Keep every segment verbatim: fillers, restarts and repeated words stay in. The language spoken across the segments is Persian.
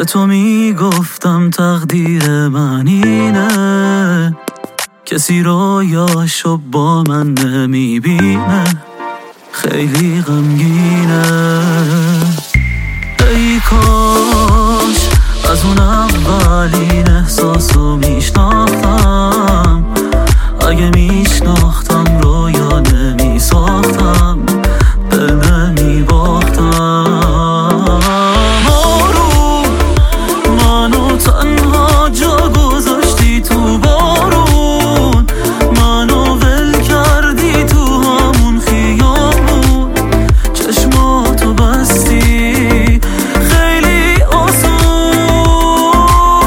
تو میگفتم تقدیر من اینه، کسی رویاشو با من نمیبینه، خیلی غمگینه. ای کاش از اون اولین احساسو میشناختم، اگه میشناختم رویا نمیساختم، دل نمیباختم. آروم منو تنها جا گذاشتی تو بارون، منو ول کردی تو همون خیابون، چشماتو بستی خیلی آسون.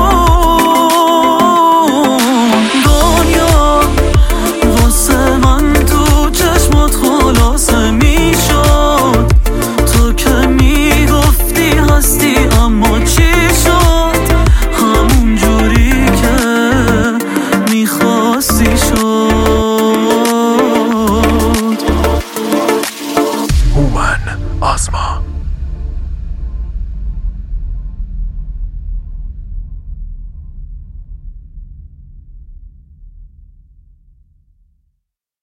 دنیا واسه من تو چشمات خلاصه میشد، تو که میگفتی هستی اما چی شد؟ همون جوری که میخواستی شد. هومن آزما.